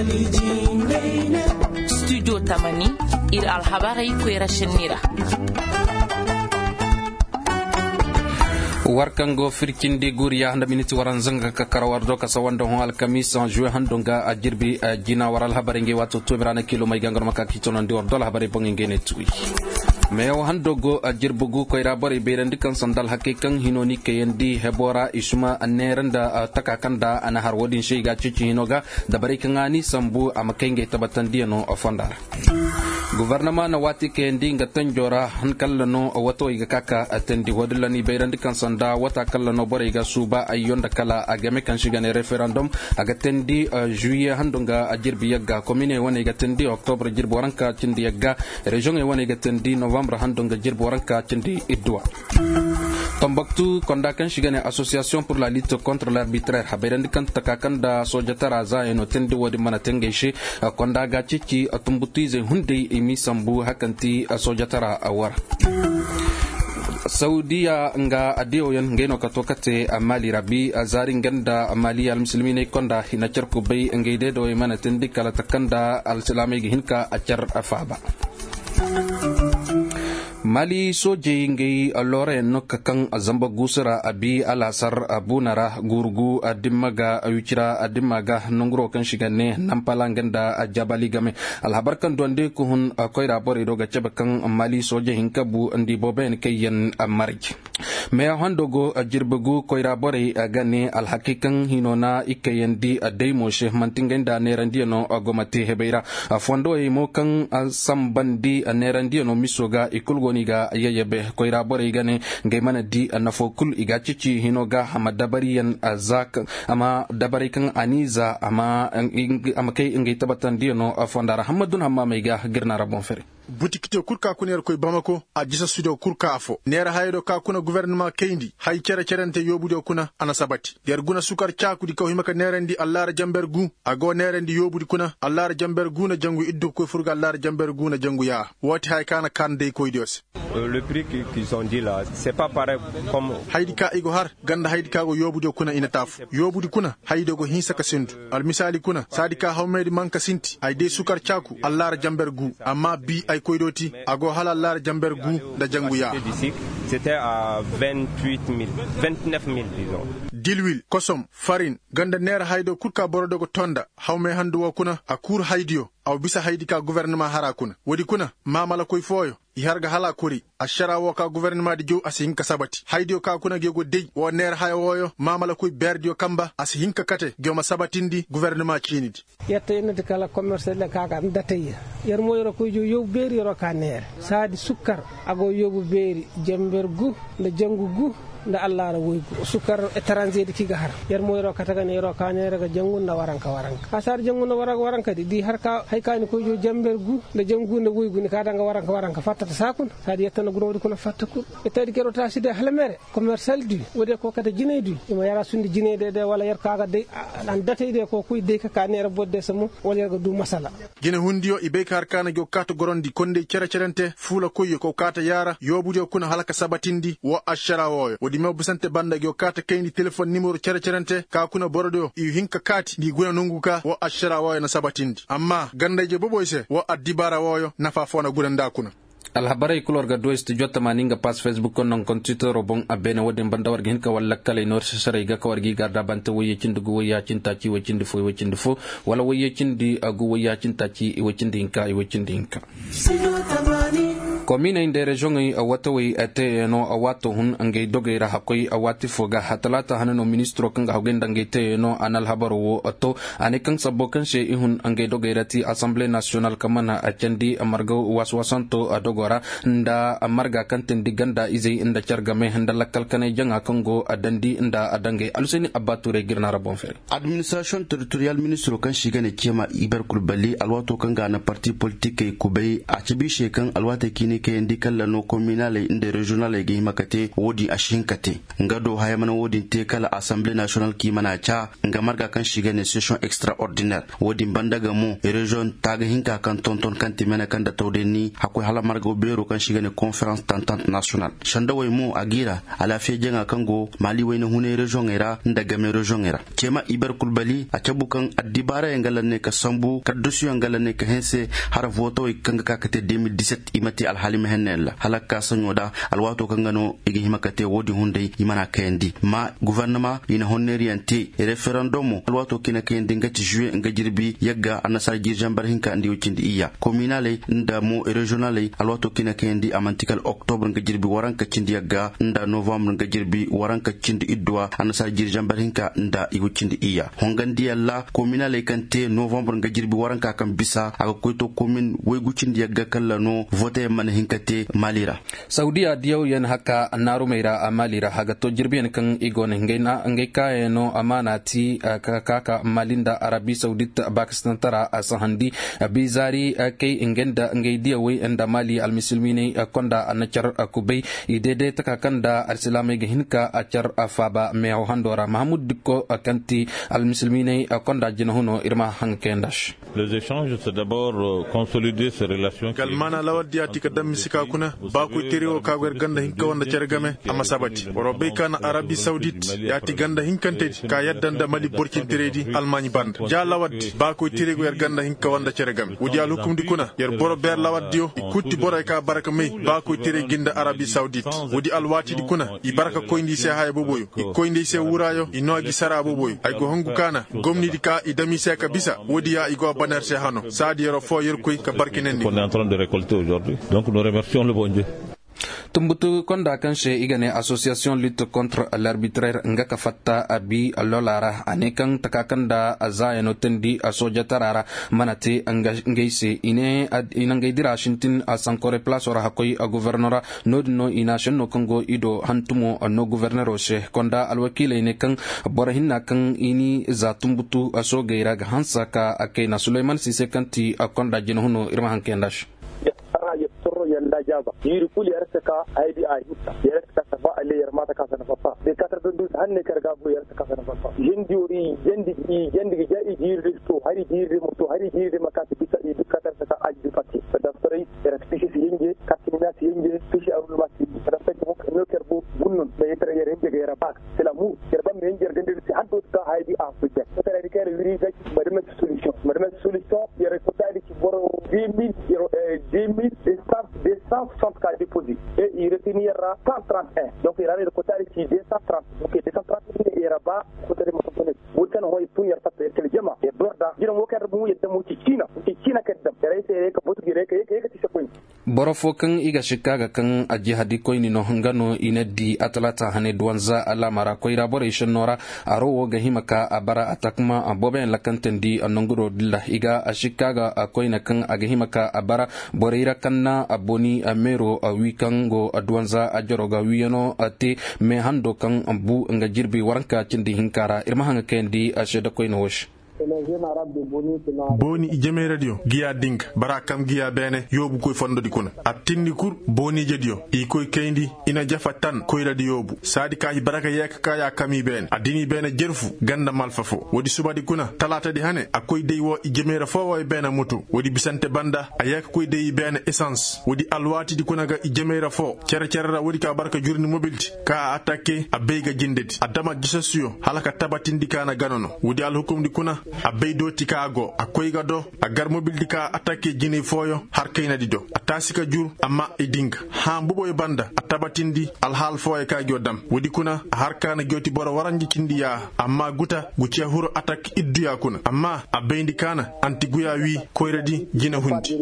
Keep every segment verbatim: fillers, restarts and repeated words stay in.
studio tamani ir alhabari kwera shenira warkango firkindi guriya handa miniti waran zanga ka karawardo ka sawando hon alkamis en juin handonga a jirbi jina waral habari ngi wato tomirana kilo may gangor makka kitono ndi war dol habari bongi ngene tuwi meyo handogo a jirbugu koyra bari berendi kan sandal hakikan hinoni kayendi hebora isuma aneranda takakanda ana har wodin shega cici hinoga da bari kan ani sambu amakenge tabatandiano ofandar gouvernement na wati kendi nga tanjora han kallano wato iga kaka atendi wadlani berendi kan sanda wata kallano bari ga suba ayonda kala agame kan shigane referendum aga tendi juillet handonga a jirbi yagga commune woni ga tendi octobre jirbo ranka tindi yagga region e woni ga tendi novembre handonga jirbo ranka tindi idwa Tombouctou konda kan shigane association pour la lutte contre l'arbitraire haberendi kan takakanda sojatara za eno tendi wodi mana tengeshi konda ga cici tumbutize hunde imi sambu hakanti sojatara awar Saudiya nga adio yan ngeno katokate amali rabi azari ngenda amali al muslimine konda hina charku bay ngede do mana tendi kala takanda al islami hinka achar afaba Mali soje ngai alore no kakan azamba gusura abi alasar abunara gurgu adimaga ayuchira adimaga nungro kan shigane nampalanganda ajabali game alhabar kan donde ko hun koyra bori doga cebakan Mali soje hinkabu andi boben kayen amarj me hondogo jirbugu koyra bori gane alhakikan hinona ikayendi adaymo sheikh mantingenda nerandino agomati hebeira fondo e mo kan sambandi nerandino misoga ikulgo niga yayebe koyra bore gane ngaymana di anafokul iga cici hinoga hama dabariyan azak ama dabarikan aniza ama ama kay ngay tabatan dino afondara hamadun hamma mega girna rabon fere butikito kurka kuner koy Bamako a jisa studio kurka afo nera haydo ka kuna gouvernement kendi hay kere kerente yobudo kuna ana sabati der guna sukar caakudi ko himaka nerendi allara jamber gu ago nerendi yobudi kuna allara jamber gu na jangu iddu ko furga allara jamber gu na jangu ya woti hay kana kande koy dios le prix qu'ils ont dit là c'est pas pareil comme haydi ka igo har ganda haydi ka go yobudo kuna ina taf yobudi kuna haydo go hinsa ka sindu al misali kuna sadika hawmedi manka sinti ay de sukar caaku allara jamber gu amma bi ay koydoti ago halallar jamber gu da janguya c'était à vingt-huit mille vingt-neuf mille disons dilwil kosom farine ganda ner haydo kurka borodo go tonda hawme handu wo kuna akur haydio aw bisa haydi ka gouvernement hara kuna wodi kuna mamala koy foyo i harga hala kuri ashara wo ka gouvernement di jow asihinka sabati haydio ka kuna gego dey wo ner hay woyo mamala koy berdio kamba asihinka kate goma sabatindi gouvernement chinidi yetta enade kala commerce le kaka am datay yer moyro koy jow yow beeri ro ka ner saadi sukkar ago yobu beeri jamber gu le jangu gu nda Allah ra woygu sukar étranger di kiga har yer moyro kataga ne ro ka ne raga jangu nda waranka waranka asar jangu nda waranka waranka di har ka hay kani ko jo jamber gu nda jangu nda woygu ni kada nga waranka waranka fattata sakun sadi yettana guno ko na fattaku e tadi kero ta side halmere commercial du wode ko kata jineydu ima yara sundi jineyde de wala yer kaga de an datayde ko kuy de ka ne ra bodde samu wala yer du masala gene hundiyo ibe kar kana go kato gorondi konde cere cerente fula koy ko kata yara yobude kuna halaka sabatindi wo ashara woyo di mabusante banda gyo kata kendi telephone numero cere cerente ka kuna borodo i hinka kati di guna nunguka wo ashara woyo na sabatindi amma gandaje boboyse wo adibara woyo nafa fona guna ndakuna alhabarai kulor ga doist jotta maninga pas facebook kon non kon twitter robon abene woden banda wargi hinka walla kala nor sare ga kawargi garda banta woye cindugo woya cinta ci wacindi fo wacindi fo wala woye cindi agu woya cinta ci wacindi hinka i wacindi hinka komina inde region ay awataway ate no awato hun angay dogera hakoy awati foga hatalata hanano ministro kanga hogenda ngete no anal habaro wo ato anekan sabokan she ihun angay dogera ti assemblée nationale kamana achandi amargo waswasanto adogora nda amarga kanten diganda izay inda chargame handa lakal kanay janga kongo adandi nda adange aluseni abature girna rabon fer administration territorial ministro kan shigane kema iber kulbali alwato kanga na parti politique kubay achibi shekan alwata kine gine ke indi kala no communale inde regionale ge himakate wodi ashinkate ngado haya mana wodi te kala assemblée nationale ki mana cha nga marga kan shiga ne session extraordinaire wodi bandaga mo region taga hinka kan tonton kan timena kan da tawdeni hakoy hala marga bero kan shiga ne conférence d'entente nationale shanda way mo agira ala fe jenga kango mali wayna hune region era ndaga me region era kema iber kulbali a cabukan addibara ngala ne ka sambu kaddusu ngala ne ka hense har voto kanga kakate deux mille dix-sept imati al halim henella halaka sanyoda alwato kangano igi himakate wodi hunde imana kendi ma gouvernement ina honneriante referendum alwato kina kendi ngati juin ngajirbi yagga anasar jirjambar hinka ndi ukindi iya communale nda mo regionale alwato kina kendi amantikal octobre ngajirbi waranka cindi yagga nda novembre ngajirbi waranka cindi idwa anasar jirjambar hinka nda iwucindi iya hongandi alla communale kante novembre ngajirbi waranka kan bisa aga koyto commune wegucindi yagga kala no vote man hinkate malira saudiya diyaw yan haka naru meira amalira haga to jirbiyan kan igon ngaina ngaika no amanati kaka malinda arabi saudit pakistan tara asahandi bizari kay ingenda ngaidiya we anda mali almuslimini konda anachar kubay idede takakanda alislami hinka achar afaba meho handora mahmud dikko kanti almuslimini konda jinahuno irma hankendash. Les échanges c'est d'abord euh, consolider ces relations. Kalmana lawadi atika dammi sika kuna ba ko teriwo kagwer ganda hinka wanda cergame amma sabati worobe kana arabi saudite yati ganda hinkante ka yaddanda mali borkin teredi almani band ja lawadi ba ko teriwo yer ganda hinka wanda cergame wudi al hukum di kuna yer boro ber lawaddio ikutti boro ka baraka mei ba ko tere ginda arabi saudite wudi al wati di kuna i baraka ko indi se hay boboyo i ko indi se wurayo i noagi sara boboyo ay go hongu kana gomni di ka i dami se ka bisa wudi ya i go banar se hano sadi yero fo yer koy ka barkinende. On est en train de récolter aujourd'hui. Donc nous remercions le bon Dieu. Tumbutu konda kanche igane association lutte contre l'arbitraire ngaka fatta abi lolara anekan takakanda azayano tendi asoja tarara manate ngaise ine inangaidira shintin asankore place ora hakoy a gouvernora nodno ina shenno kongo ido hantumo no gouverneur she konda alwakile ine kan borahinna kan ini za tumbutu asogeira hansa ka akena Suleiman Sise kanti akonda jinohuno irma hankendash yanda jaba yiri kuli yartaka aidi a hutta yartaka saba ale yarmata ka sana fafa de katar dundu hanne karga bu yartaka sana fafa yindi uri yandi yandi jai yiri to hari yiri moto hari yiri makati bisa idu katar saka aidi fati da fari yartaki yinge katina yinge fishi arul mati da fati ko no kerbu gunnun da yitra yere yinge yara bak selamu yerba men yer gande ci haddo ka aidi a fuja tara dikere wiri ga madama solution madama solution yere ko tadi ci boro dix mille euro dix mille deux cent soixante cas déposés et il retenira cent trente et un donc il avait le quota ici deux cent trente donc deux cent trente il y a pas quota de motones wutan hoy punir fatte tel jama e borda dina mo kar mu yedda mu ci China ci China kadam dare sai ka botu gire ka ka ci sapun borofo kan iga shikaga kan aji hadi koini no ngano inedi atlata hane duanza ala mara koira boration nora aro ga himaka abara atakma aboben lakantendi anonguro dilla iga ashikaga koina kan aga himaka abara boreira kanna aboni amero wikango adwanza ajoroga wiyano ate me hando kan ambu nga jirbi waranka cindi hinkara irma hanga kendi asheda koina wosh boni ijeme radio giya ding barakam giya bene yobu koy fondo di kuna atindi kur boni jedio i koy kendi ina jafa tan koy radio yobu sadi ka baraka yek ka ya kami ben adini bene jerfu ganda malfafo wodi suba di kuna talata di hane akoy dey wo ijeme ra fo wo bene mutu wodi bisante banda ayak koy dey bene essence wodi alwati di kuna ga ijeme ra fo cere cere ra wodi ka baraka jurni mobility ka attaque abeyga jindeti adama gisasuyo halaka tabatindi kana ganono wodi al hukum di kuna abey do tikago akoy gado agar mobil dika attaque jini foyo har kayna dido atasika jur amma iding ha buboy banda atabatindi al hal foyo ka jodam wodi kuna har kana joti boro warangi kindiya amma guta gucia huro attaque idduya kuna amma abey ndikana antiguya wi koyredi jina hundi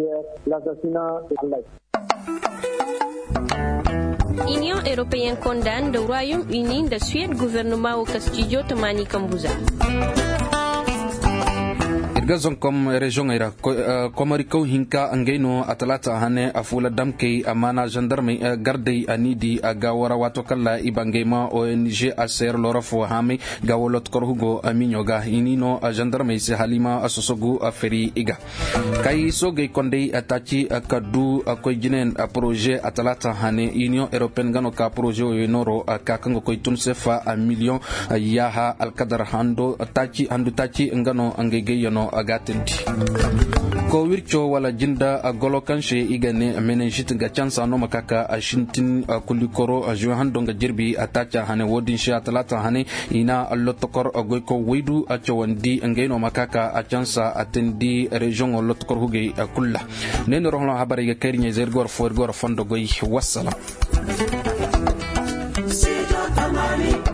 Union européenne condamne le Royaume-Uni de Suède gouvernement au Castillo Tamani Kambuza. gazon kom region ira komari ko hinka angeno atalata hane afula damke amana gendarme garde anidi agawara wato kala ibangema O N G aser lorafo hame gawolot korhugo aminyoga inino gendarme se halima asosogu aferi iga kai soge konde atachi akadu akoijinen projet atalata hane union européenne gano ka projet noro ka kango koitun sefa a million yaha alkadar hando tachi handu tachi ngano angege yono agatendi ko wircho wala jinda golo kanche igane menenjit ga chansa no makaka ashintin kulikoro ajo hando nga jirbi atacha hane wodin sha talata hane ina allotokor goyko weidu achawandi ngeno makaka a chansa atendi region allotokor huge kulla nen rohlo habari ga karinya zergor for gor fondo goy wassalam.